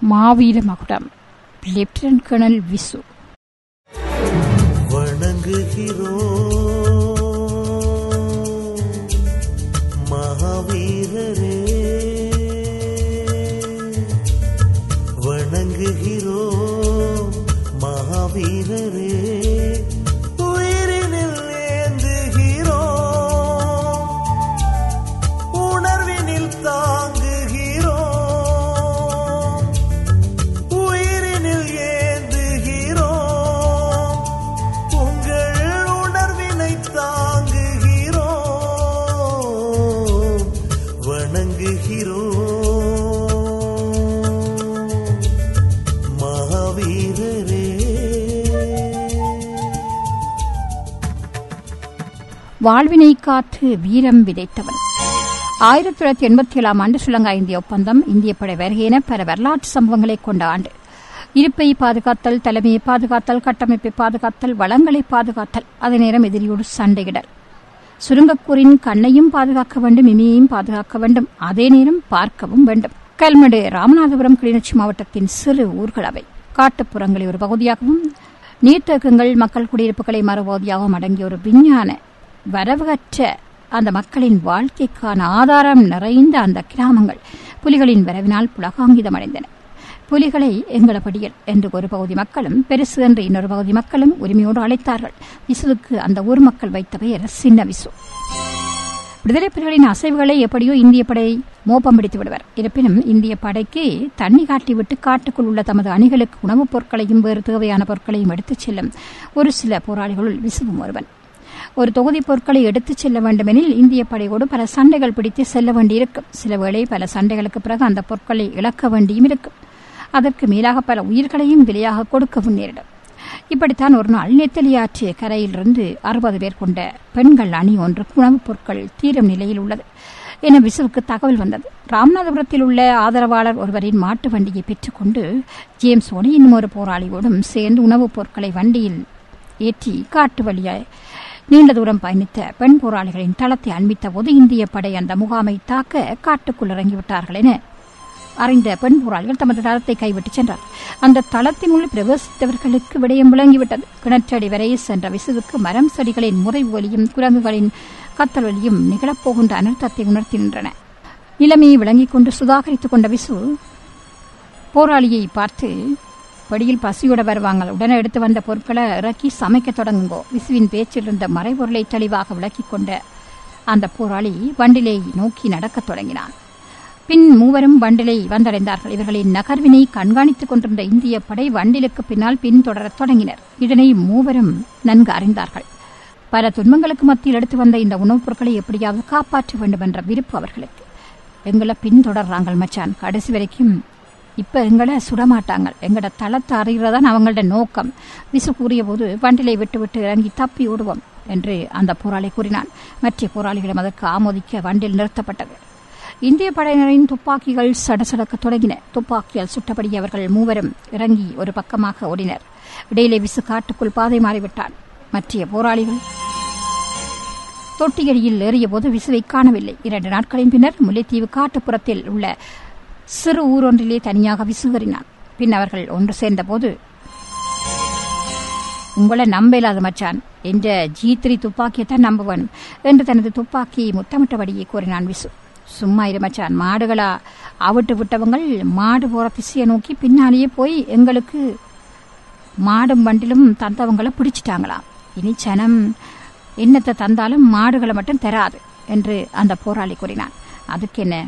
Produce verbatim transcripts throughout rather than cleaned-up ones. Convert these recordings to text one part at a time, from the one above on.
மாவீர மகுடம் lieutenant colonel Visu. வணங்குகிறோம் மகாவீரரே, வணங்குகிறோம் மகாவீரரே, உயிரினில் ஏந்துகிறோம், உணர்வினில் தாங்குகிறோம், உயிரினில் ஏந்துகிறோம், உங்கள் உணர்வினை தாங்குகிறோம், வணங்குகிறோம் மகாவீரரே. வாழ்வினை காத்து வீரம் விதைத்தவன். ஆயிரத்தி தொள்ளாயிரத்தி எண்பத்தி ஏழாம் ஆண்டு ஸ்ரீலங்கா இந்திய ஒப்பந்தம் இந்திய படை வருகையென பல வரலாற்று சம்பவங்களை கொண்ட ஆண்டு. இருப்பை பாதுகாத்தல், தலைமையை பாதுகாத்தல், கட்டமைப்பை பாதுகாத்தல், வளங்களை பாதுகாத்தல், அதே நேரம் எதிரியோடு சண்டையிடல். சுருங்கக்கூரின் கண்ணையும் பாதுகாக்க வேண்டும், இமையையும் பாதுகாக்க வேண்டும், அதே நேரம் பார்க்கவும் வேண்டும். கல்மடு ராமநாதபுரம் கிளிநொச்சி மாவட்டத்தின் சிறு ஊர்கள் அவை. காட்டுப்புறங்களை ஒரு பகுதியாகவும் நீர்த்தேக்கங்கள் மக்கள் குடியிருப்புகளை மறுபகுதியாகவும் அடங்கிய ஒரு விஞ்ஞான வரவற்ற அந்த மக்களின் வாழ்க்கைக்கான ஆதாரம் நிறைந்த அந்த கிராமங்கள் புலிகளின் வரவினால் புலகாங்கிதம் அடைந்தன. புலிகளை எங்களபடியல் என்று ஒரு பகுதி மக்களும், பெருசு என்று இன்னொரு பகுதி மக்களும் உரிமையோடு அழைத்தார்கள். விசுவுக்கு அந்த ஊர் மக்கள் வைத்த பெயர் சின்ன விசு. விடுதலை புலிகளின் அசைவுகளை எப்படியோ இந்திய படை மோப்பம் பிடித்து விடுவர். இருப்பினும் இந்திய படைக்கு தண்ணி காட்டிவிட்டு காட்டுக்குள் உள்ள தமது அணிகளுக்கு உணவுப் பொருட்களையும் வேறு தேவையான பொருட்களையும் எடுத்துச் செல்லும் ஒரு சில போராளிகளுள் விசுவும் ஒருவன். ஒரு தொகுதி பொருட்களை எடுத்துச் செல்ல வேண்டுமெனில் இந்திய படையோடு பல சண்டைகள் பிடித்து செல்ல வேண்டியிருக்கும். சில வேளை பல சண்டைகளுக்கு பிறகு அந்த பொருட்களை இழக்க வேண்டியும் இருக்கும். அதற்கு மேலாக பல உயிர்களையும் விலையாக கொடுக்கவும் நேரிடும். இப்படித்தான் ஒரு நாள் நெத்தலியாற்று கரையிலிருந்து அறுபது பேர் கொண்ட பெண்கள் அணி ஒன்று உணவுப் பொருட்கள் தீரும் நிலையில் உள்ளது என விசுவுக்கு தகவல் வந்தது. ராமநாதபுரத்தில் உள்ள ஆதரவாளர் ஒருவரின் மாட்டு வண்டியை பெற்றுக்கொண்டு ஜேம்ஸோடு இன்னும் ஒரு போராளியோடும் சேர்ந்து உணவுப் பொருட்களை வண்டியில் ஏற்றி காட்டு வழியாய் நீண்ட தூரம் பயணித்த பெண் போராளிகளின் தளத்தை அண்மித்த போது இந்திய படை அந்த முகாமை தாக்க காட்டுக்குள் இறங்கிவிட்டார்கள் என அறிந்த பெண் போராளிகள் தமது தளத்தை கைவிட்டு சென்றார். அந்த தளத்தினுள் பிரவேசித்தவர்களுக்கு விடயம் விளங்கிவிட்டது. கிணற்றடி வரை சென்ற விசுவுக்கு மரம் செடிகளின் முறைவு ஒலியும் குரங்குகளின் கத்தல் ஒலியும் நிகழப்போகின்ற அனர்த்தத்தை உணர்த்தி நின்றன. நிலைமையை விளங்கிக் கொண்டு சுதாகரித்துக் கொண்ட விசு போராளியை பார்த்து, படியில் பசியோட வருவாங்க, உடனே எடுத்து வந்த பொருட்களை இறக்கி சமைக்க தொடங்குங்கோ. விசுவின் பேச்சில் இருந்த மறைபொருளை தெளிவாக விளக்கிக் கொண்ட அந்த போராளி வண்டிலை நோக்கி நடக்கத் தொடங்கினான். பின் மூவரும் வண்டிலை வந்தடைந்தார்கள். இவர்களின் நகர்வினை கண்காணித்துக் கொண்டிருந்த இந்திய படை வண்டிலுக்கு பின்னால் பின்தொடரத் தொடங்கினர். இதனை மூவரும் நன்கு அறிந்தார்கள். பல துன்பங்களுக்கு மத்தியில் எடுத்து வந்த இந்த உணவுப் பொருட்களை எப்படியாவது காப்பாற்ற வேண்டும் என்ற விருப்பு அவர்களுக்கு. எங்களை பின்தொடர்றாங்க மச்சான், கடைசி வரைக்கும் இப்ப எங்களை சுடமாட்டாங்க, எங்கட தளத்தை அறிகிறதான் அவங்களோட நோக்கம். விசு கூறிய போது வண்டிலை விட்டு விட்டு இறங்கி தப்பி ஓடுவோம் என்று அந்த போராளி கூறினான். மற்ற போராளிகளும் அதற்கு ஆமோதிக்க வண்டில் நிறுத்தப்பட்டது. இந்திய படையினரின் துப்பாக்கிகள் சடசடக்க தொடங்கின. துப்பாக்கியால் சுட்டபடி அவர்கள் மூவரும் இறங்கி ஒரு பக்கமாக ஓடினர். இடையிலே விசு காட்டுக்குள் பாதை மாறிவிட்டான். மற்ற போராளிகள் தொட்டியடியில் ஏறிய போது விசுவை காணவில்லை. இரண்டு நாட்களின் பின்னர் முல்லைத்தீவு காட்டுப்புறத்தில் உள்ள சிறு ஊரொன்றிலே தனியாக விசுகறினான். பின் அவர்கள் ஒன்று சேர்ந்தபோது, உங்களை நம்ப இல்லாத மச்சான், என்ற ஜி த்ரீ துப்பாக்கியத்தான் நம்புவன் என்று தனது துப்பாக்கியை முத்தமிட்டபடியே கூறினான் விசு. சும்மா இரு மச்சான், மாடுகளா அவிட்டு விட்டவங்கள் மாடு போற திசையை நோக்கி பின்னாலேயே போய் எங்களுக்கு மாடும் வண்டிலும் தந்தவங்களை பிடிச்சிட்டாங்களாம். இனி சனம் என்னத்தை தந்தாலும் மாடுகளை மட்டும் தராது என்று அந்த போராளி கூறினான். அதுக்கு என்ன,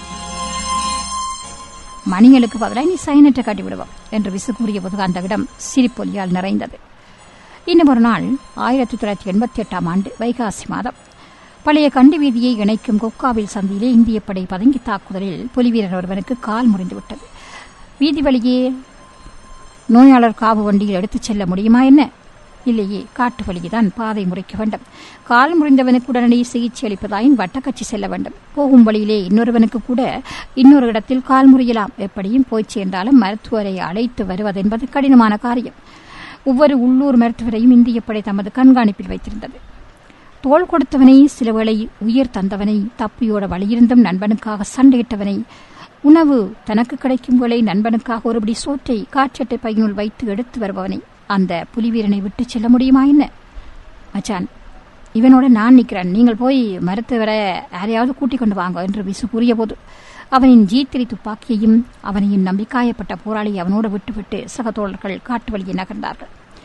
மணிகளுக்கு பதிலாக நீ சைனட்டை காட்டி விடுவோம் என்று விசு கூறிய போது அந்த இடம் சிரிப்பொலியால் நிறைந்தது. இன்னும் ஒரு நாள் ஆயிரத்தி தொள்ளாயிரத்தி எண்பத்தி எட்டாம் ஆண்டு வைகாசி மாதம் பழைய கண்டி வீதியை இணைக்கும் கொக்காவில் சந்தியிலே இந்திய படை பதுங்கி தாக்குதலில் புலிவீரர் ஒருவனுக்கு கால் முறிந்துவிட்டது. வீதி வழியே நோயாளர் காவு வண்டியில் எடுத்துச் செல்ல முடியுமா என்ன? இல்லையே, காட்டு வழியேதான் பாதை முறைக்க வேண்டும். கால் முறிந்தவனுக்கு உடனடி சிகிச்சை அளிப்பதாயின் வட்டக்கட்சி செல்ல வேண்டும். போகும் வழியிலே இன்னொருவனுக்கு கூட இன்னொரு இடத்தில் கால் முறியலாம். எப்படியும் போய் சேர்ந்தாலும் மருத்துவரை அழைத்து வருவதென்பது கடினமான காரியம். ஒவ்வொரு உள்ளூர் மருத்துவரையும் இந்திய படை தமது கண்காணிப்பில் வைத்திருந்தது. தோள் கொடுத்தவனை, சில வேளை உயிர் தந்தவனை, தப்பியோட வழியிருந்தும் நண்பனுக்காக சண்டையிட்டவனை, உணவு தனக்கு கிடைக்கும் வேளை நண்பனுக்காக ஒருபடி சோற்றை காற்றட்டை பையினுள் வைத்து எடுத்து வருபவனை அந்த புலிவீரனை விட்டு செல்ல முடியுமா என்ன? மச்சான், இவனோட நான் நிற்கிறேன், நீங்கள் போய் மரத்தை வர யாரையாவது கூட்டிக் கொண்டு வாங்க என்று விசு கூறிய போது அவனின் ஜீத்திரி துப்பாக்கியையும் அவனையும் நம்பிக்காயப்பட்ட போராளி அவனோடு விட்டுவிட்டு சக தோழர்கள் காட்டு வழியை நகர்ந்தார்கள்.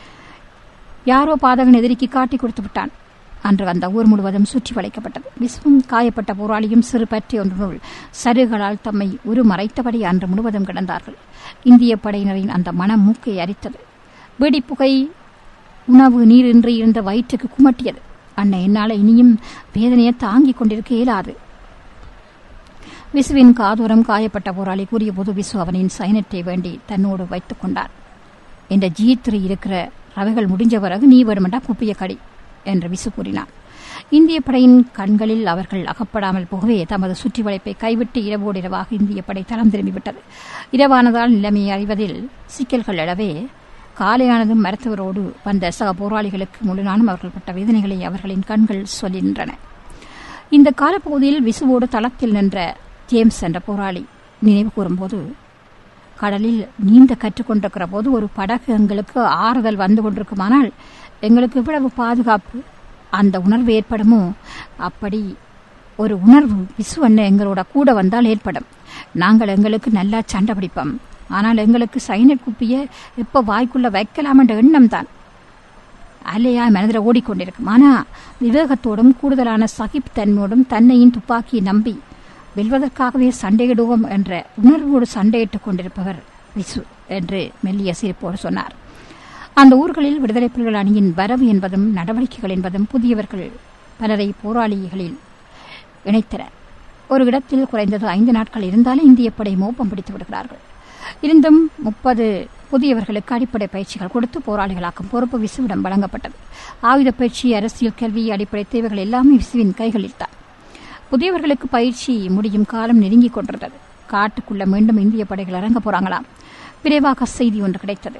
யாரோ பாதகன் எதிரிக்கு காட்டி கொடுத்து விட்டான். அன்று அந்த ஊர் முழுவதும் சுற்றி வளைக்கப்பட்டது. விசுவும் காயப்பட்ட போராளியும் சிறு பற்றி ஒன்றினுள் சருகளால் தம்மை உரு மறைத்தபடி அன்று முழுவதும் கிடந்தார்கள். இந்திய படையினரின் அந்த மனம் மூக்கை அரித்தது. வெடிப்புகை உணவு நீர் இன்றி இருந்த வயிற்றுக்கு குமட்டியது. அன்னை என்னால் இனியும் வேதனையை தாங்கிக் கொண்டிருக்க இயலாது. விசுவின் காதோரம் காயப்பட்ட போராளி கூறிய போது விசு அவனின் சைனத்தை வேண்டி தன்னோடு வைத்துக் கொண்டார். என்ற ஜீத்திரி இருக்கிற ரவைகள் முடிஞ்ச பிறகு நீ வருமண்டா குப்பிய கடி என்று விசு கூறினார். இந்திய படையின் கண்களில் அவர்கள் அகப்படாமல் போகவே தமது சுற்றி வளைப்பை கைவிட்டு இரவோடு இரவாக இந்திய படை தளம் திரும்பிவிட்டது. இரவானதால் நிலைமையை அறிவதில் சிக்கல்கள் எழவே காலையானதும் மருத்துவரோடு வந்த சக போராளிகளுக்கு முழு நாளும் அவர்கள் பட்ட வேதனைகளை அவர்களின் கண்கள் சொல்கின்றன. இந்த காலப்பகுதியில் விசுவோடு தளத்தில் நின்ற ஜேம்ஸ் என்ற போராளி நினைவு கூறும்போது, கடலில் நீந்த கற்றுக்கொண்டிருக்கிற போது ஒரு படகு எங்களுக்கு ஆறுதல் வந்து கொண்டிருக்குமானால் எங்களுக்கு இவ்வளவு பாதுகாப்பு அந்த உணர்வு ஏற்படுமோ, அப்படி ஒரு உணர்வு விசு அண்ணன் எங்களோட கூட வந்தால் ஏற்படும். நாங்கள் எங்களுக்கு நல்லா சண்டை பிடிப்போம். ஆனால் எங்களுக்கு சைனட் குப்பிய எப்ப வாய்க்குள்ள வைக்கலாம் என்ற எண்ணம் தான் அலையா மனதில் ஓடிக்கொண்டிருக்கும். ஆனால் விவேகத்தோடும் கூடுதலான சகிப் தன்மையோடும் தன்னையின் துப்பாக்கியை நம்பி வெல்வதற்காகவே சண்டையிடுவோம் என்ற உணர்வோடு சண்டையிட்டுக் கொண்டிருப்பவர் விசு என்று மெல்லிய சிரிப்போடு சொன்னார். அந்த ஊர்களில் விடுதலை புலிகள் அணியின் வரவு என்பதும் நடவடிக்கைகள் என்பதும் புதியவர்கள் பலரை போராளிகளில் இணைத்தன. ஒரு இடத்தில் குறைந்தது ஐந்து நாட்கள் இருந்தாலே இந்திய படை மோப்பம் பிடித்து விடுகிறார்கள். இருந்தும் முப்பது புதியவர்களுக்கு அடிப்படை பயிற்சிகள் கொடுத்து போராளிகளாக்கும் பொறுப்பு விசுவிடம் வழங்கப்பட்டது. ஆயுத பயிற்சி, அரசியல், கல்வி, அடிப்படை தேவைகள் எல்லாமே விசுவின் கைகளில் தான். புதியவர்களுக்கு பயிற்சி முடியும் காலம் நெருங்கிக் கொண்டிருந்தது. காட்டுக்குள்ள மீண்டும் இந்திய படைகள் இறங்க போறாங்களாம். விரைவாக செய்தி ஒன்று கிடைத்தது.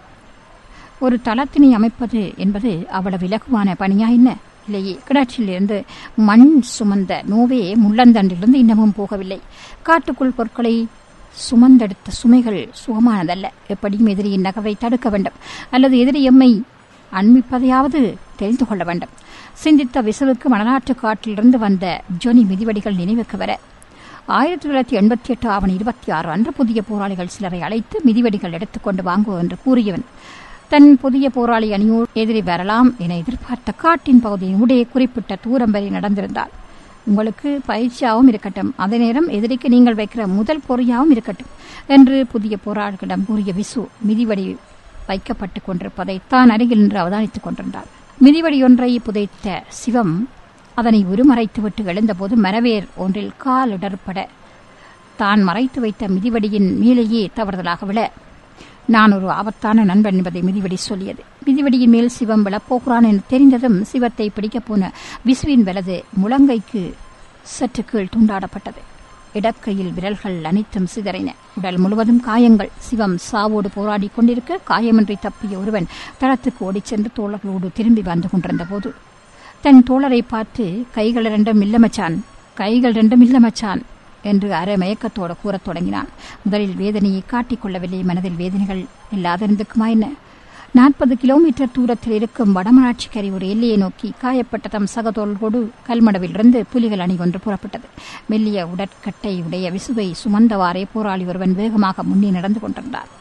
ஒரு தளத்தினை அமைப்பது என்பது அவ்வளவு இலகுவான பணியா என்ன? இல்லையே. கிணற்றிலிருந்து மண் சுமந்த நோவே முள்ளந்தண்டிலிருந்து இன்னமும் போகவில்லை. காட்டுக்குள் பொருட்களை சுமந்தெடுத்த சுமைகள் சுகமானதல்ல. எப்படியும் எதிரியின் நகர்வை தடுக்க வேண்டும், அல்லது எதிரி எம்மை அண்மிப்பதையாவது தெரிந்து கொள்ள வேண்டும். சிந்தித்த விசுவுக்கு மணலாற்று காட்டிலிருந்து வந்த ஜொனி மிதிவடிகள் நினைவுக்கு வர ஆயிரத்தி தொள்ளாயிரத்தி எண்பத்தி எட்டு ஆவணி இருபத்தி ஆறு அன்று புதிய போராளிகள் சிலரை அழைத்து மிதிவடிகள் எடுத்துக்கொண்டு வாங்குவோம் என்று கூறியவன் தன் புதிய போராளி அணியோடு எதிரி வரலாம் என எதிர்பார்த்த காட்டின் பகுதியின் உடைய குறிப்பிட்ட தூரம் வரை நடந்திருந்தால் உங்களுக்கு பயிற்சியாகவும் இருக்கட்டும், அதே நேரம் எதிரிக்கு நீங்கள் வைக்கிற முதல் பொறியாகவும் இருக்கட்டும் என்று புதிய போராளிகளிடம் கூறிய விசு மிதிவடி வைக்கப்பட்டுக் கொண்டிருப்பதை தான் அருகில் நின்று அவதானித்துக் கொண்டிருந்தார். மிதிவடியொன்றை புதைத்த சிவம் அதனை உருமறைத்துவிட்டு எழுந்தபோது மரவேர் ஒன்றில் கால் இடர்பட தான் மறைத்து வைத்த மிதிவடியின் மேலேயே தவறுதலாக விழ நான் ஒரு ஆபத்தான நண்பன் என்பதை மிதிவடி சொல்லியது. மிதிவடியின் மேல் சிவம் விழப்போகிறான் என்று தெரிந்ததும் சிவத்தை பிடிக்கப் போன விசுவின் வலது முழங்கைக்கு சற்று கீழ் துண்டாடப்பட்டது. இடக்கையில் விரல்கள் அனைத்தும் சிதறின. உடல் முழுவதும் காயங்கள். சிவம் சாவோடு போராடி கொண்டிருக்க காயமின்றி தப்பிய ஒருவன் தளத்துக்கு ஓடிச் சென்று தோழர்களோடு திரும்பி வந்து கொண்டிருந்த போது தன் தோழரை பார்த்து கைகள் இரண்டும் இல்லமச்சான், கைகள் இரண்டும் இல்லமச்சான் என்று அரை மயக்கத்தோடு கூறத் தொடங்கினான். முதலில் வேதனையை காட்டிக் கொள்ளவில்லை. மனதில் வேதனைகள் இல்லாதிருந்துக்குமா என்ன? நாற்பது கிலோமீட்டர் தூரத்தில் இருக்கும் வடமராட்சிக்கரை ஒரு எல்லையை நோக்கி காயப்பட்ட தம் சகதோள்கோடு கல்மடவிலிருந்து புலிகள் அணி ஒன்று புறப்பட்டது. மெல்லிய உடற்கட்டை உடைய விசுவை சுமந்தவாறே போராளி ஒருவன் வேகமாக முன்னே நடந்து கொண்டிருந்தார்.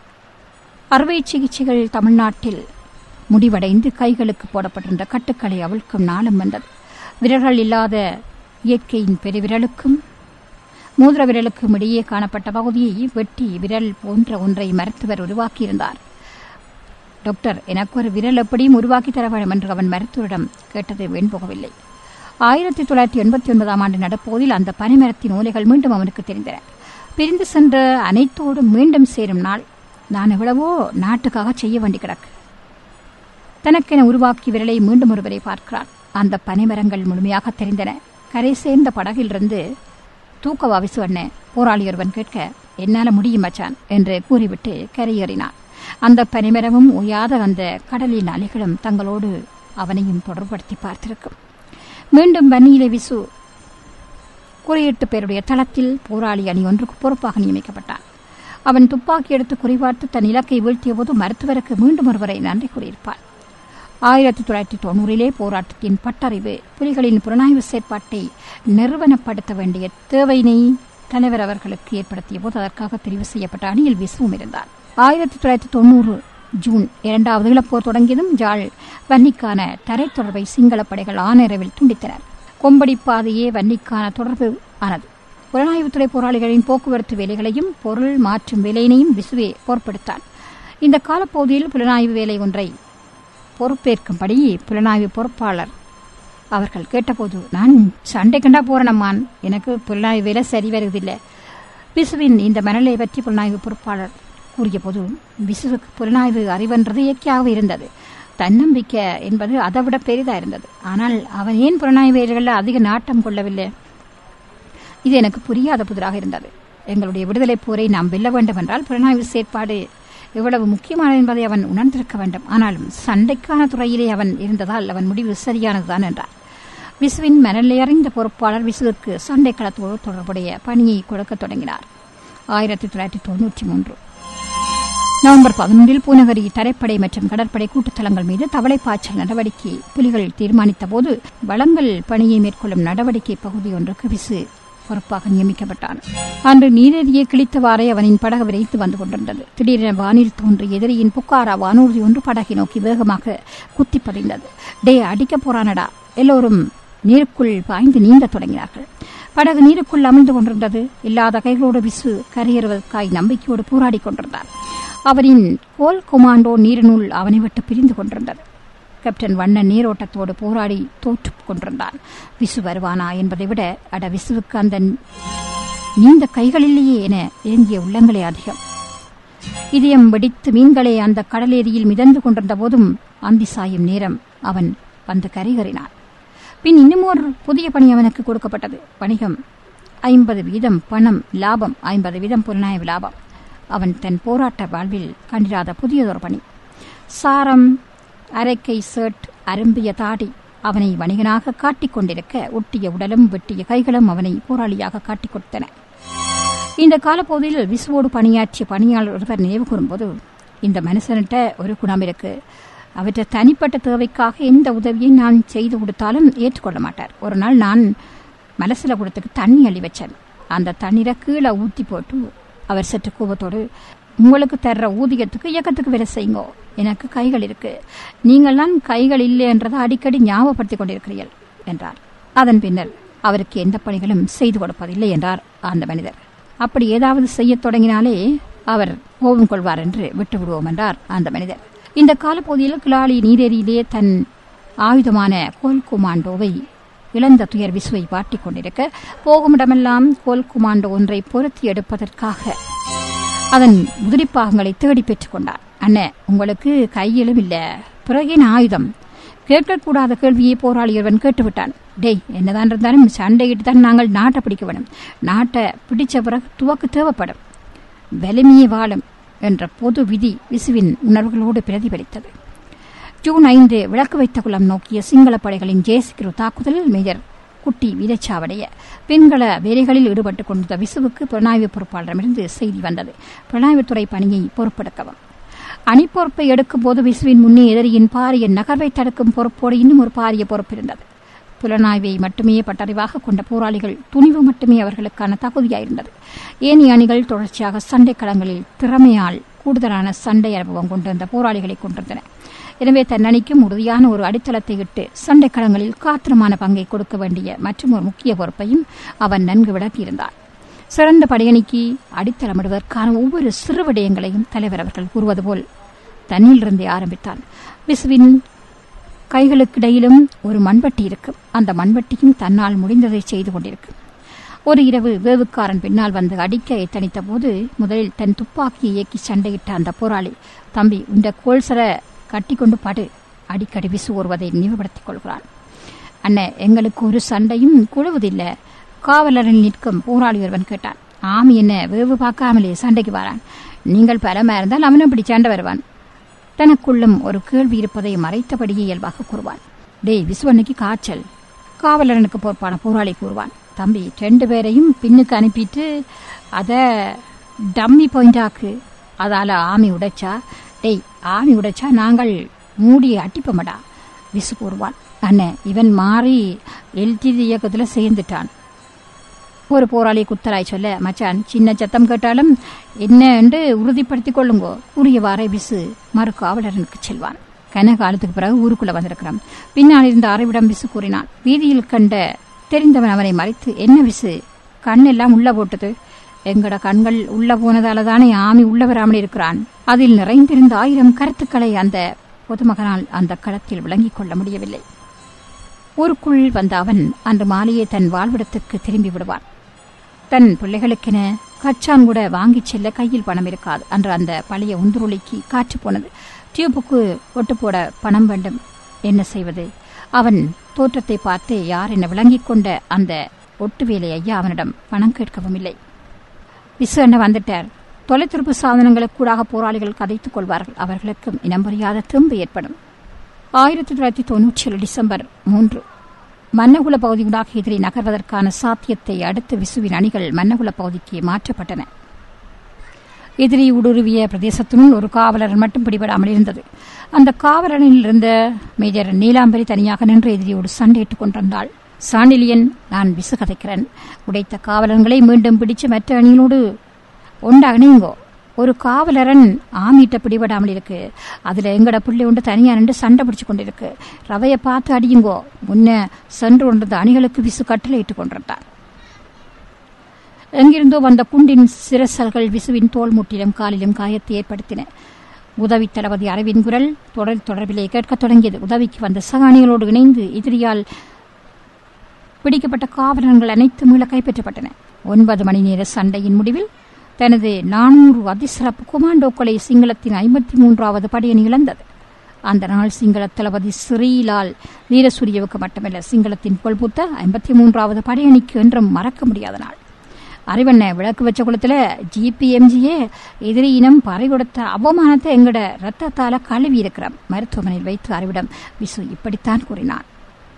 அறுவை சிகிச்சைகள் தமிழ்நாட்டில் முடிவடைந்து கைகளுக்கு போடப்பட்டிருந்த கட்டுக்களை அவிழ்க்கும் நாளும் வந்தது. விரல்கள் இல்லாத இயற்கையின் பெருவிரலுக்கும் மூதிர விரலுக்கும் இடையே காணப்பட்ட பகுதியை வெட்டி விரல் போன்ற ஒன்றை மருத்துவர் உருவாக்கியிருந்தார். டாக்டர், எனக்கு ஒரு விரல் எப்படியும் உருவாக்கி தர வேண்டும் என்று அவன் மருத்துவரிடம் கேட்டது வீண்போகவில்லை. ஆயிரத்தி தொள்ளாயிரத்தி எண்பத்தி ஒன்பதாம் ஆண்டு நடப்போதில் அந்த பனைமரத்தின் ஓலைகள் மீண்டும் அவனுக்கு தெரிந்தன. பிரிந்து சென்ற அனைத்தோடு மீண்டும் சேரும் நாள் நான் எவ்வளவோ நாட்டுக்காக செய்ய வேண்டி கிடக்கு. தனக்கென உருவாக்கி விரலை மீண்டும் ஒருவரை பார்க்கிறான். அந்த பனைமரங்கள் முழுமையாக தெரிந்தன. கரை சேர்ந்த படகிலிருந்து தூக்கவா விசு அண்ணன் போராளி ஒருவன் கேட்க, என்னால முடியும் மச்சான் என்று கூறிவிட்டு கரையேறினான். அந்த பனிமரமும் ஓயாத அந்த கடலின் அலைகளும் தங்களோடு அவனையும் தொடர்படுத்தி பார்த்திருக்கும். மீண்டும் வன்னியிலே விசு குறியீட்டு பேருடைய தளத்தில் போராளி அணி ஒன்றுக்கு பொறுப்பாக நியமிக்கப்பட்டான். அவன் துப்பாக்கி எடுத்து குறிபார்த்து தன் இலக்கை வீழ்த்திய போது மருத்துவருக்கு மீண்டும் ஒருவரை நன்றி கூறியிருப்பான். ஆயிரத்தி தொள்ளாயிரத்தி தொன்னூறிலே போராட்டத்தின் பட்டறிவு புலிகளின் புலனாய்வு செயற்பாட்டை நிறுவனப்படுத்த வேண்டிய தேவையினை தலைவர் அவர்களுக்கு ஏற்படுத்திய போது அதற்காக தெரிவு செய்யப்பட்ட அணியில் விசுவும் இருந்தார். ஆயிரத்தி தொள்ளாயிரத்தி தொன்னூறு ஜூன் இரண்டாவது இளப்போர் தொடங்கியதும் ஜாழ் வன்னிக்கான தரை தொடர்பை சிங்கள படைகள் ஆனிரவில் துண்டித்தனர். கொம்படி பாதையே வன்னிக்கான தொடர்பு ஆனது. புலனாய்வுத்துறை போராளிகளின் போக்குவரத்து வேலைகளையும் பொருள் மாற்றும் வேலையினையும் விசுவே பொறுப்பெடுத்தான். இந்த காலப்பகுதியில் புலனாய்வு வேலை ஒன்றை பொறுப்பேற்கும்படி புலனாய்வு பொறுப்பாளர் அவர்கள் கேட்டபோது, நான் சண்டை கண்டா போறேனம்மான், எனக்கு புலனாய்வு வேலை சரி வருவதில்லை. விசுவின் இந்த மனநிலை பற்றி புலனாய்வு பொறுப்பாளர் கூறிய போது விசுவுக்கு புலனாய்வு அறிவென்றது இயற்கையாக இருந்தது. தன்னம்பிக்கை என்பது அதை விட பெரிதா இருந்தது. ஆனால் அவன் ஏன் புலனாய்வு வேலைகளில் அதிக நாட்டம் கொள்ளவில்லை? இது எனக்கு புரியாத புதிராக இருந்தது. எங்களுடைய விடுதலை போரை நாம் வெல்ல வேண்டும் என்றால் புலனாய்வு செயற்பாடு எவ்வளவு முக்கியமானது என்பதை அவன் உணர்ந்திருக்க வேண்டும். ஆனாலும் சண்டைக்கான துறையிலே அவன் இருந்ததால் அவன் முடிவு சரியானதுதான் என்றார். விசுவின் மனநிலை அறிந்த பொறுப்பாளர் விசுவிற்கு சண்டை களத்தோடு தொடர்புடைய பணியை கொடுக்க தொடங்கினார். ஆயிரத்தி தொள்ளாயிரத்தி தொன்னூற்றி மூன்று நவம்பர் பதினொன்றில் பூநகரி தரைப்படை மற்றும் கடற்படை கூட்டுத்தளங்கள் மீது தவளைப்பாய்ச்சல் நடவடிக்கை புலிகள் தீர்மானித்த போது வளங்கள் பணியை மேற்கொள்ளும் நடவடிக்கை பகுதி ஒன்றுக்கு விசு பொறுப்பாக நியமிக்கப்பட்டான். அன்று நீரேறியை கிழித்தவாறே அவனின் படகு விரைத்து வந்து கொண்டிருந்தது. திடீரென வானில் தோன்றிய எதிரியின் புக்காரா வானூர்தி ஒன்று படகை நோக்கி வேகமாக குத்தி பதிந்தது. டே, அடிக்க போறானடா! எல்லோரும் நீருக்குள் பாய்ந்து நீந்த தொடங்கினார்கள். படகு நீருக்குள் அமிழ்ந்து கொண்டிருந்தது. இல்லாத கைகளோடு விசு கரையேறுவதற்காய் நம்பிக்கையோடு போராடி கொண்டிருந்தார். அவரின் கோல் கொமாண்டோ நீரினுள் அவனை விட்டு பிரிந்து கொண்டிருந்தது. கேப்டன் வண்ணன் நீரோட்டத்தோடு போராடி தோற்றுக் கொண்டிருந்தான். விசு வருவானா என்பதை விட அட விசுவுக்கு அந்த நீந்த கைகளிலேயே என ஏங்கிய உள்ளங்களே அதிகம். இதயம் வெடித்து மீன்களே அந்த கடலேரியில் மிதந்து கொண்டிருந்த போதும் அந்தி சாயும் நேரம் அவன் வந்து கரைகறினான். பின் இன்னும் ஒரு புதிய பணி அவனுக்கு கொடுக்கப்பட்டது. வணிகம் ஐம்பது வீதம் பணம் லாபம், ஐம்பது வீதம் புலனாய்வு லாபம். அவன் தன் போராட்ட வாழ்வில் கண்டிராத புதியதொரு பணி. சாரம், அரைக்கை ஷர்ட், அரும்பிய தாடி அவனை வணிகனாக காட்டிக் கொண்டிருக்க ஒட்டிய உடலும் வெட்டிய கைகளும் அவனை போராளியாக காட்டிக் கொடுத்தன. இந்த காலப்பகுதியில் விசுவோடு பணியாற்றிய பணியாளர் ஒருவர் நினைவு கூறும்போது, இந்த மனுஷன்கிட்ட ஒரு குணம் இருக்கு. அவற்றை தனிப்பட்ட தேவைக்காக எந்த உதவியை நான் செய்து கொடுத்தாலும் ஏற்றுக்கொள்ள மாட்டார். ஒரு நாள் நான் மலசில கூடத்துக்கு தண்ணி அள்ளி வச்சேன். அந்த தண்ணீரை கீழே ஊற்றி போட்டு அவர் சற்று கோபத்தோடு, உங்களுக்கு தர்ற ஊதியத்துக்கு இயக்கத்துக்கு வேலை செய்யுங்கோ, எனக்கு கைகள் இருக்கு, நீங்கள் தான் கைகள் இல்லை என்றதை அடிக்கடி ஞாபகப்படுத்திக் கொண்டிருக்கிறீர்கள் என்றார். அதன் பின்னர் அவருக்கு எந்த பணிகளும் செய்து கொடுப்பதில்லை என்றார் அந்த மனிதர். அப்படி ஏதாவது செய்ய தொடங்கினாலே அவர் கோபம் கொள்வார் என்று விட்டு விடுவோம் என்றார் அந்த மனிதர். இந்த காலப்பகுதியில் கிளாலி நீரேரியிலே தன் ஆயுதமான கோல் குமாண்டோவை இழந்த துயர் விசுவை வாட்டிக் கொண்டிருக்க போகுமிடமெல்லாம் கோல் குமாண்டோ ஒன்றை பொருத்தி எடுப்பதற்காக அதன் உதிரிப்பாகங்களை தேடி பெற்றுக் கொண்டார். அண்ணே, உங்களுக்கு கையிலும் இல்ல, பிறகின் ஆயுதம்? கேட்கக்கூடாத கேள்வியை போராளியவன் கேட்டுவிட்டான். டேய், என்னதான் இருந்தாலும் சண்டையிட்டு தான் நாங்கள் நாட்டை பிடிக்க வேணும். நாட்டை பிடிச்ச பிறகு துவக்கு தேவைப்படும். வலிமையே வாழும் என்ற பொது விதி விசுவின் உணர்வுகளோடு பிரதிபலித்தது. ஜூன் ஐந்து விளக்கு வைத்த குளம் நோக்கிய சிங்கள படைகளின் ஜேசிகிரு தாக்குதலில் மேஜர் குட்டி வீரச்சாவடைய பெண்கள வேலைகளில் ஈடுபட்டுக் கொண்டிருந்த விசுவுக்கு புலனாய்வு பொறுப்பாளரிடமிருந்து செய்தி வந்தது. புலனாய்வுத்துறை பணியை பொறுப்பெடுக்கவும். அணி பொறுப்பை எடுக்கும் போது விசுவின் முன்னே எதிரியின் பாரிய நகர்வை தடுக்கும் பொறுப்போடு இன்னும் ஒரு பாரிய பொறுப்பு இருந்தது. புலனாய்வை மட்டுமே பட்டறிவாக கொண்ட போராளிகள் துணிவு மட்டுமே அவர்களுக்கான தகுதியாயிருந்தது. ஏனைய அணிகள் தொடர்ச்சியாக சண்டை களங்களில் திறமையால் கூடுதலான சண்டை அனுபவம் கொண்டிருந்த போராளிகளை கொண்டிருந்தன. எனவே தன் அணிக்கும் உறுதியான ஒரு அடித்தளத்தை இட்டு சண்டை களங்களில் காத்திரமான பங்கை கொடுக்க வேண்டிய மற்றும் ஒரு முக்கிய பொறுப்பையும் அவன் நன்கு விளக்கியிருந்தார். சிறந்த படையணிக்கு அடித்தளமிடுவதற்கான ஒவ்வொரு சிறு விடயங்களையும் தலைவர் அவர்கள் கூறுவது போல் தன்னிலிருந்தே ஆரம்பித்தான். விசுவின் கைகளுக்கிடையிலும் ஒரு மண்வெட்டி இருக்கும். அந்த மண்வெட்டியும் தன்னால் முடிந்ததை செய்து கொண்டிருக்கும். ஒரு இரவு வேவுக்காரன் பின்னால் வந்து அடிக்க எத்தனித்த போது முதலில் தன் துப்பாக்கியை இயக்கி சண்டையிட்ட அந்த போராளி, தம்பி, இந்த கோல்சர கட்டி கொண்டு படு, அடிக்கடி விசு ஒருவதை நினைவுபடுத்திக் கொள்கிறான். அண்ணே, எங்களுக்கு ஒரு சண்டையும் குழுவதில்லை, காவலரில் நிற்கும் போராளி ஒருவன் கேட்டான். ஆமி என்ன வேவு பார்க்காமலே சண்டைக்கு வரான், நீங்கள் பலமா இருந்தால் அவனும் இப்படி சண்டை வருவான். தனக்குள்ளும் ஒரு கேள்வி இருப்பதை மறைத்தபடியே இயல்பாக கூறுவான். டேய், விசுவன்னைக்கு காய்ச்சல், காவலரனுக்கு பொறுப்பான போராளி கூறுவான். தம்பி ரெண்டு பேரையும் பின்னுக்கு அனுப்பிட்டு அதை டம்மி பாயிண்டாக்கு, அதால ஆமி உடைச்சா டேய் ஆமி உடைச்சா நாங்கள் மூடியை அட்டிப்போமடா விசு கூறுவான். அண்ணன் இவன் மாறி எல்டிடி இயக்கத்தில் சேர்ந்துட்டான். ஒரு போராளி குத்தராய் சொல்ல, மச்சான் சின்ன சத்தம் கேட்டாலும் என்ன என்று உறுதிப்படுத்திக் கொள்ளுங்கோ. உரியவாறை விசு மறு காவலரனுக்கு செல்வான். கன காலத்துக்கு பிறகு ஊருக்குள்ள வந்திருக்கிறான். பின்னால் இருந்த அறிவிடம் விசு கூறினான். வீதியில் கண்ட தெரிந்தவன் அவனை மறைத்து, என்ன விசு கண்ணெல்லாம் உள்ள போட்டது? எங்கட கண்கள் உள்ள போனதால தானே ஆமி உள்ள வராமல் இருக்கிறான். அதில் நிறைந்திருந்த ஆயிரம் கருத்துக்களை அந்த பொதுமகனால் அந்த களத்தில் விளங்கிக் கொள்ள முடியவில்லை. ஊருக்குள் வந்த அவன் அன்று மாலையே தன் வாழ்விடத்துக்கு திரும்பி விடுவான். தன் பிள்ளைகளுக்கென கச்சான் கூட வாங்கிச் செல்ல கையில் பணம் இருக்காது. அன்று அந்த பழைய உந்துருளிக்கு காற்று போனது. டியூபுக்கு ஒட்டு போட பணம் வேண்டும். என்ன செய்வது? அவன் தோற்றத்தை பார்த்து யார் என விளங்கிக் கொண்ட அந்த ஒட்டு வேலை ஐயா அவனிடம் பணம் கேட்கவும் இல்லை. விசு என்ன வந்துட்டார். தொலைத்தொடர்பு சாதனங்களுக்கு கூடாக போராளிகள் கதைத்துக் கொள்வார்கள். அவர்களுக்கும் இனம் புரியாத திரும்ப ஏற்படும். ஆயிரத்தி தொள்ளாயிரத்தி தொன்னூற்றி ஏழு டிசம்பர் மூன்று மன்னகுல பகுதியூடாக எதிரி நகர்வதற்கான சாத்தியத்தை அடுத்து விசுவின் அணிகள் மன்னகுல பகுதிக்கு மாற்றப்பட்டன. எதிரி ஊடுருவிய பிரதேசத்தினுள் ஒரு காவலர் மட்டும் பிடிபடாமல் இருந்தது. அந்த காவலனில் இருந்த மேஜர் நீலாம்பரி தனியாக நின்று எதிரியோடு சண்டையிட்டுக் கொண்டிருந்தாள். சாண்டிலியன், நான் விசு கதைக்கிறேன். உடைத்த காவலர்களை மீண்டும் பிடிச்சு மற்ற அணிகளோடு ஒன்றாகனீங்கோ. ஒரு காவலரன் ஆமீட்ட பிடிபடாமல் இருக்கு. அதுல எங்கட பிள்ளை ஒன்று தனியா நின்று சண்டை பிடிச்சு கொண்டிருக்கு. ரவையை பார்த்து அடியுங்கோ. முன்ன சென்று கொண்டிருந்த அணிகளுக்கு விசு கட்டளையிட்டுக் கொண்டிருந்தான். எங்கிருந்தோ வந்த குண்டின் சிரசல்கள் விசுவின் தோல் முட்டிலும் காலிலும் காயத்தை ஏற்படுத்தின. உதவி தளபதி அரவின் குரல் தொடர் தொடர்பிலே கேட்கத் தொடங்கியது. உதவிக்கு வந்த சகாணிகளோடு இணைந்து எதிரியால் பிடிக்கப்பட்ட காவலர்கள் அனைத்து மீள கைப்பற்றப்பட்டன. ஒன்பது மணி நேர சண்டையின் முடிவில் தனது நானூறு அதிசிறப்பு கொமாண்டோக்களை சிங்களத்தின் ஐம்பத்தி மூன்றாவது படையணி இழந்தது. அந்த நாள் சிங்கள தளபதி ஸ்ரீலால் வீரசூரியவுக்கு மட்டுமல்ல, சிங்களத்தின் புகழ்பூத்த ஐம்பத்தி மூன்றாவது படையணிக்கு என்றும் மறக்க முடியாத நாள். அறிவண்ண விளக்கு வச்ச குளத்துல ஜிபிஎம்ஜியே எதிரி இனம் பறை கொடுத்த அவமானத்தை எங்கட ரத்தத்தால கழுவி இருக்கிறோம். மருத்துவமனையில் வைத்து அறிவிடம் விசு இப்படித்தான் கூறினான்.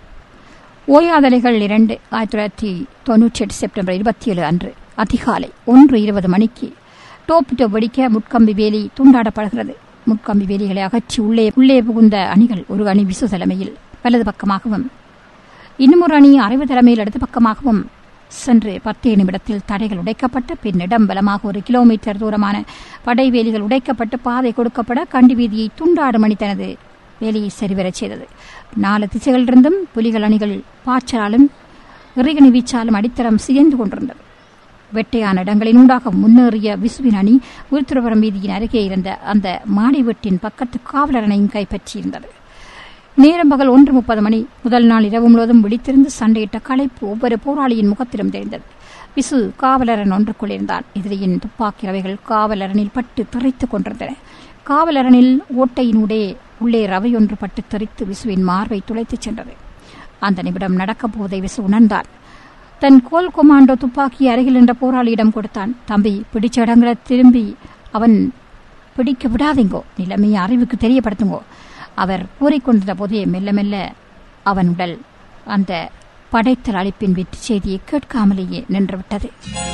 ஓயாதலைகள் இரண்டு ஆயிரத்தி தொள்ளாயிரத்தி தொன்னூற்றி எட்டு செப்டம்பர் இருபத்தி ஏழு அன்று அதிகாலை ஒன்று இருபது மணிக்கு டோப்பிட்டோ வெடிக்க முட்கம்பி வேலி துண்டாடப்படுகிறது. முட்கம்பி வேலிகளை அகற்றி உள்ளே உள்ளே புகுந்த அணிகள் ஒரு அணி விசு தலைமையில் வலது பக்கமாகவும் இன்னும் ஒரு அணி அறிவு தலைமையில் இடது பக்கமாகவும் சென்று பத்தே நிமிடத்தில் தடைகள் உடைக்கப்பட்ட பின் இடம் பலமாக ஒரு கிலோமீட்டர் தூரமான படை வேலிகள் உடைக்கப்பட்டு பாதை கொடுக்கப்பட கண்டி வீதியை துண்டாடும் அணி தனது வேலியை சரிவரச் செய்தது. நாலு திசைகளிலிருந்தும் புலிகள் அணிகள் பாய்ச்சலாலும் இறைகணி வீச்சாலும் அடித்தரம் சிதைந்து கொண்டிருந்தது. வெட்டையான இடங்களின் ஊடாக முன்னேறிய விசுவின் அணி உருத்திரபுரம் வீதியின் அருகே இருந்த அந்த மாடி வீட்டின் பக்கத்து காவலரனையும் கைப்பற்றியிருந்தது. நேரம் பகல் ஒன்று முப்பது மணி. முதல் நாள் இரவு முழுவதும் விழித்திருந்து சண்டையிட்ட களைப்பு ஒவ்வொரு போராளியின் முகத்திலும் தெரிந்தது. விசு காவலரன் ஒன்றுக்குள் இருந்தான். எதிரியின் துப்பாக்கி ரவைகள் காவலரனில் பட்டு திரைத்துக் கொண்டிருந்தன. காவலரனில் ஓட்டையினூடே உள்ளே ரவையொன்று பட்டு தெரித்து விசுவின் மார்பை துளைத்துச் சென்றது. அந்த நிமிடம் நடக்கப் போவதை விசு உணர்ந்தான். தன் கோல் கொமாண்டோ துப்பாக்கியை அருகில் நின்ற போராளியிடம் கொடுத்தான். தம்பி, பிடிச்ச இடங்களை திரும்பி அவன் பிடிக்க விடாதீங்கோ, நிலைமையை அறிவுக்கு தெரியப்படுத்துங்கோ. அவர் கூறிக்கொண்டிருந்த போதே மெல்ல மெல்ல அவன் உடல் அந்த படைத்தல் அளிப்பின் வெற்றி செய்தியை கேட்காமலேயே நின்றுவிட்டது.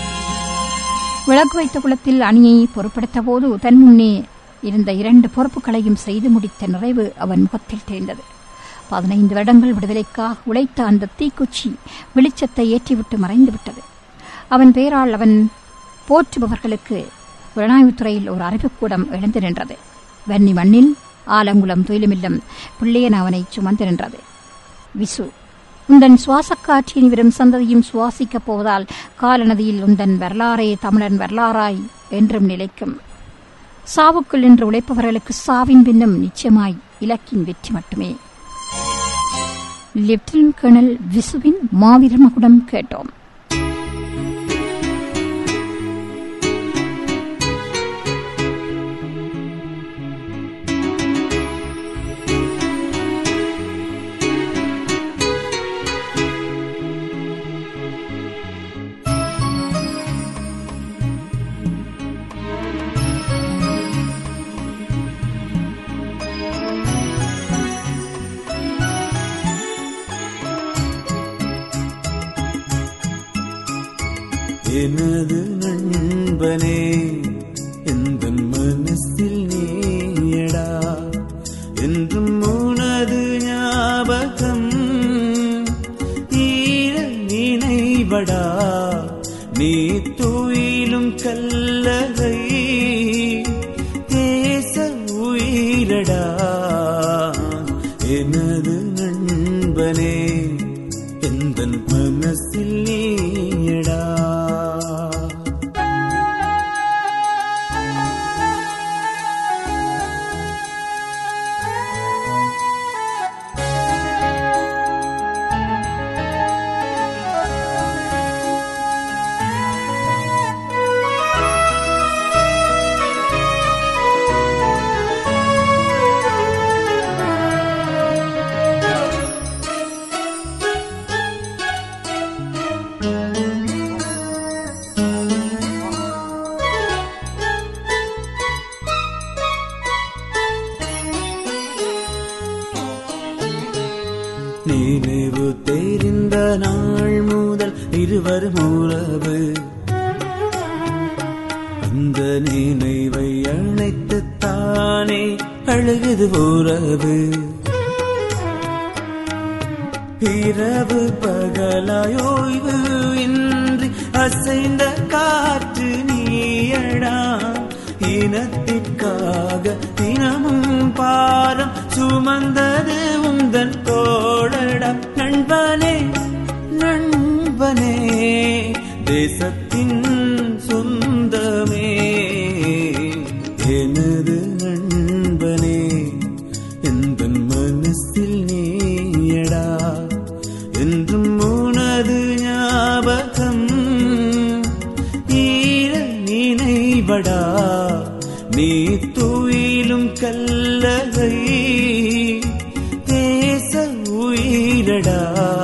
விளக்கு வைத்த குளத்தில் அணியை பொறுப்படுத்த போது தன் முன்னே இருந்த இரண்டு பொறுப்புகளையும் செய்து முடித்த நிறைவு அவன் முகத்தில் தெரிந்தது. பதினைந்து வருடங்கள் விடுதலைக்காக உழைத்த அந்த தீக்குச்சி வெளிச்சத்தை ஏற்றிவிட்டு மறைந்துவிட்டது. அவன் பெயரால் அவன் போற்றுபவர்களுக்கு புலனாய்வுத்துறையில் ஒரு அறிவுக்கூடம் எழுந்து நின்றது. வன்னி மண்ணில் ஆலங்குளம் துயிலுமில்லம் பிள்ளையன் அவனை சுமந்து நின்றது. விசு, உந்தன் சுவாசக்காற்றின் வரும் சந்ததியும் சுவாசிக்கப் போவதால் காலநதியில் உந்தன் வரலாறே தமிழன் வரலாறாய் என்றும் நிலைக்கும். சாவுக்குள் நின்று உழைப்பவர்களுக்கு சாவின் பின்னும் நிச்சயமாய் இலக்கின் வெற்றி மட்டுமே. லெப்டினன்ட் கர்னல் விசுவின் மாவீர மகுடம் கேட்டோம். எனது நண்பனே எந்தன் மனசில் நீயடா என்றும் உனது ஞாபகம் ஈர நினைவடா நீ துயிலும் கல்லறை தேச உயிரடா எனது நண்பனே எந்தன் மனசில் நீயடா. நினைவு தெரிந்த நாள் முதல் இருவரும் உறவு அந்த நினைவை அணைத்து தானே அழுகுது உறவு இரவு பகலாயோய்வு இன்றி அசைந்த காற்று நீயடா இனத்திற்காக தினமும் பாரம் சுமந்தது உந்தன் தோழடா நண்பனே நண்பனே தேசத்தின் சொந்தமே எனது நண்பனே எந்தன் மனசில் நீயடா என்றும் உனது ஞாபகம் ஈர நினைவடா நீ துயிலும் கல்லறை தேச உயிரடா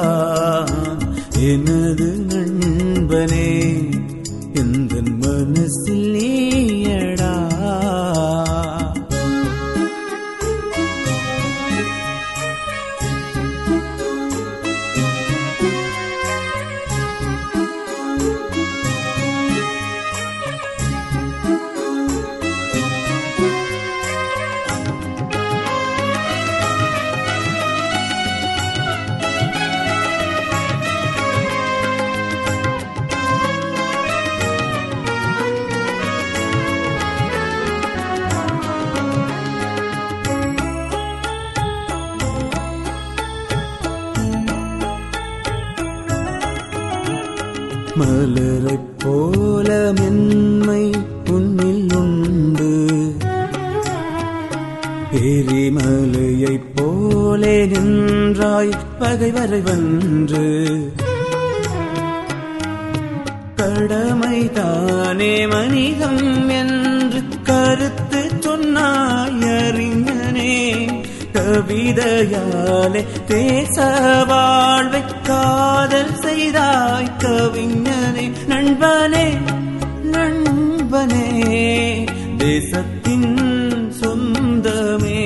எனது நண்பனே எந்தன் மனசில் நீயடா. மலரைப் போல மென்மை உன்னில் உண்டு எரிமலையைப் போலே நின்றாய் பகைவரை வென்று கடமைதானே மனிதம் என்று கருத்து சொன்னாய் அறிஞனே கவிதையாலே தேச வாழ்வை காதல் செய்தாய் கவிஞனே நண்பனே நண்பனே தேசத்தின் சொந்தமே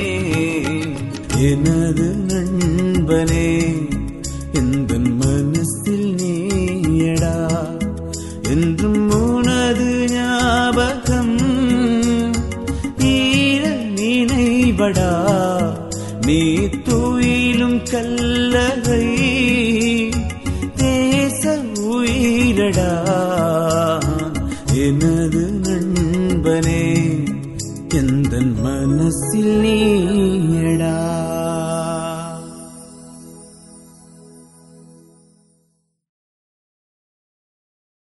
எனது நண்பனே எந்தன் மனசில் நீயடா என்றும் உனது ஞாபகம் ஈர நினைவடா நீ துயிலும் கல்லறை தேச உயிரடா எனது நண்பனே எந்தன் மனசில் நீ